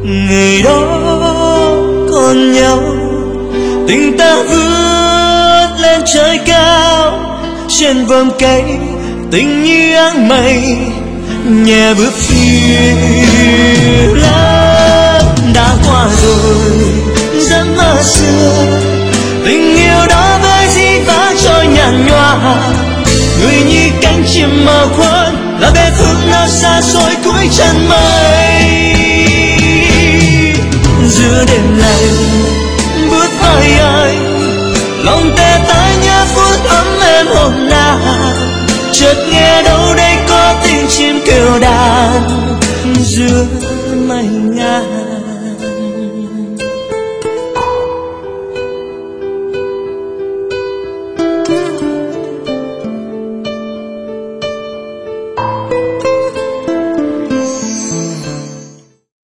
Ngày đó còn nhau, tình ta vươn lên trời cao. Trên vòm cây tình như áng mây nhẹ bước phía lá. Đã qua rồi giấc mơ xưa, tình yêu đó với dĩ vãng trôi nhạt nhòa. Người như cánh chim mơ khuất, là bể phương nào xa xôi cuối chân mây. Giữa đêm lạnh bước vai anh, lòng tê tái nhớ phút ấm êm hôm nào. Chợt nghe đâu đây có tiếng chim kêu đàn giữa mây ngàn.